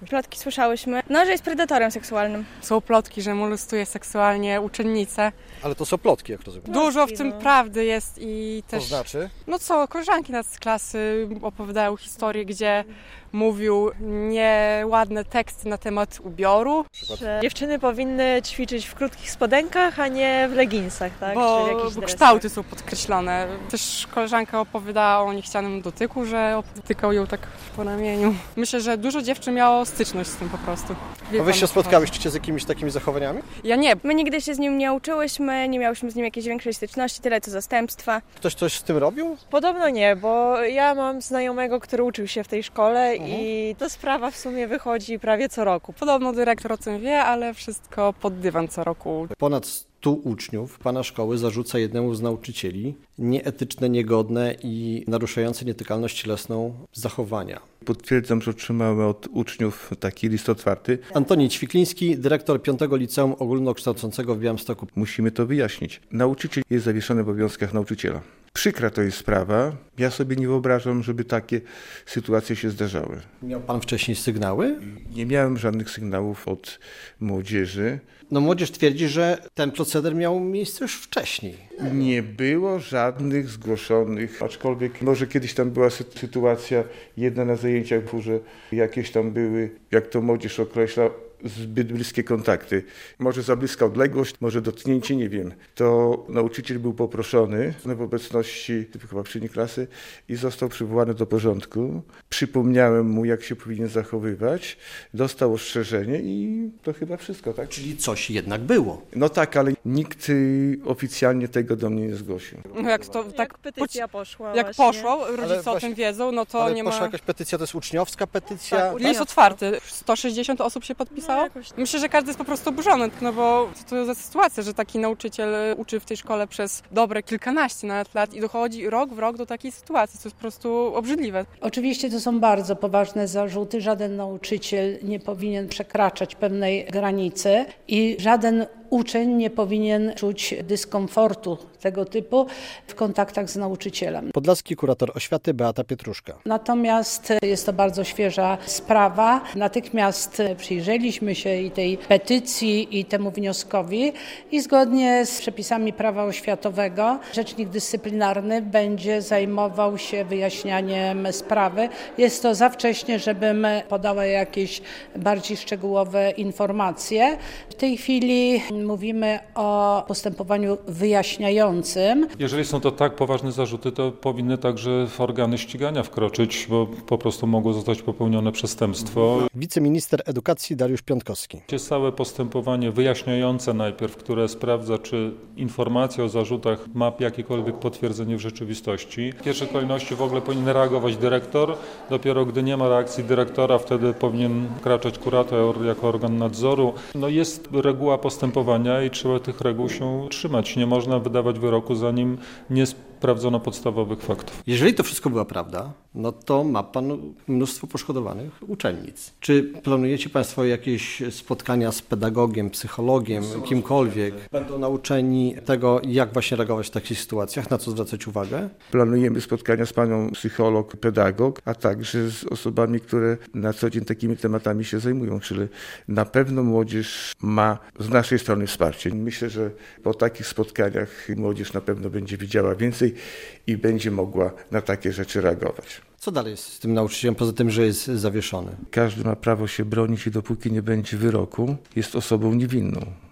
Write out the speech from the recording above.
Plotki słyszałyśmy, że jest predatorem seksualnym. Są plotki, że molestuje seksualnie uczennice. Ale to są plotki, jak rozumiem. Dużo w tym prawdy jest i też... To znaczy? Koleżanki nas z klasy opowiadają historię, gdzie mówił nieładne teksty na temat ubioru. Że dziewczyny powinny ćwiczyć w krótkich spodenkach, a nie w leginsach, tak? Bo Czy w jakichś kształty są podkreślone. Też koleżanka opowiadała o niechcianym dotyku, że dotykał ją tak po ramieniu. Myślę, że dużo dziewczyn miało styczność z tym po prostu. A wy się spotkałyście z jakimiś takimi zachowaniami? Ja nie. My nigdy się z nim nie uczyłyśmy, nie miałyśmy z nim jakiejś większej styczności, tyle co zastępstwa. Ktoś coś z tym robił? Podobno nie, bo ja mam znajomego, który uczył się w tej szkole i ta sprawa w sumie wychodzi prawie co roku. Podobno dyrektor o tym wie, ale wszystko pod dywan co roku. Ponad 100 uczniów pana szkoły zarzuca jednemu z nauczycieli nieetyczne, niegodne i naruszające nietykalność cielesną zachowania. Potwierdzam, że otrzymałem od uczniów taki list otwarty. Antoni Ćwikliński, dyrektor 5. Liceum Ogólnokształcącego w Białymstoku. Musimy to wyjaśnić. Nauczyciel jest zawieszony w obowiązkach nauczyciela. Przykra to jest sprawa. Ja sobie nie wyobrażam, żeby takie sytuacje się zdarzały. Miał pan wcześniej sygnały? Nie miałem żadnych sygnałów od młodzieży. Młodzież twierdzi, że ten proceder miał miejsce już wcześniej. Nie było żadnych zgłoszonych, aczkolwiek może kiedyś tam była sytuacja, jedna na zajęciach, że jakieś tam były, jak to młodzież określa, zbyt bliskie kontakty. Może za bliska odległość, może dotknięcie, nie wiem. To nauczyciel był poproszony w obecności chyba przyjemnej klasy i został przywołany do porządku. Przypomniałem mu, jak się powinien zachowywać. Dostał ostrzeżenie i to chyba wszystko, tak? Czyli coś jednak było. No tak, ale nikt oficjalnie tego do mnie nie zgłosił. Jak petycja poszła Jak właśnie. poszło, rodzice o tym wiedzą, to ale nie poszła ma... jakaś petycja, to jest uczniowska petycja? Tak, Jest otwarty. 160 osób się podpisało. Myślę, że każdy jest po prostu oburzony, bo co to za sytuacja, że taki nauczyciel uczy w tej szkole przez dobre kilkanaście nawet lat i dochodzi rok w rok do takiej sytuacji, co jest po prostu obrzydliwe. Oczywiście to są bardzo poważne zarzuty. Żaden nauczyciel nie powinien przekraczać pewnej granicy i żaden uczeń nie powinien czuć dyskomfortu tego typu w kontaktach z nauczycielem. Podlaski kurator oświaty Beata Pietruszka. Natomiast jest to bardzo świeża sprawa. Natychmiast przyjrzeliśmy się i tej petycji, i temu wnioskowi i zgodnie z przepisami prawa oświatowego rzecznik dyscyplinarny będzie zajmował się wyjaśnianiem sprawy. Jest to za wcześnie, żebym podała jakieś bardziej szczegółowe informacje. W tej chwili mówimy o postępowaniu wyjaśniającym. Jeżeli są to tak poważne zarzuty, to powinny także organy ścigania wkroczyć, bo po prostu mogło zostać popełnione przestępstwo. Wiceminister edukacji Dariusz Piątkowski. Jest całe postępowanie wyjaśniające najpierw, które sprawdza, czy informacja o zarzutach ma jakiekolwiek potwierdzenie w rzeczywistości. W pierwszej kolejności w ogóle powinien reagować dyrektor. Dopiero gdy nie ma reakcji dyrektora, wtedy powinien wkraczać kurator jako organ nadzoru. Jest reguła postępowania i trzeba tych reguł się trzymać. Nie można wydawać wyroku, zanim nie sprawdzono podstawowych faktów. Jeżeli to wszystko była prawda, to ma pan mnóstwo poszkodowanych uczennic. Czy planujecie państwo jakieś spotkania z pedagogiem, psychologiem, kimkolwiek? Będą nauczeni tego, jak właśnie reagować w takich sytuacjach, na co zwracać uwagę? Planujemy spotkania z panią psycholog, pedagog, a także z osobami, które na co dzień takimi tematami się zajmują, czyli na pewno młodzież ma z naszej strony wsparcie. Myślę, że po takich spotkaniach młodzież na pewno będzie widziała więcej i będzie mogła na takie rzeczy reagować. Co dalej jest z tym nauczycielem, poza tym, że jest zawieszony? Każdy ma prawo się bronić i dopóki nie będzie wyroku, jest osobą niewinną.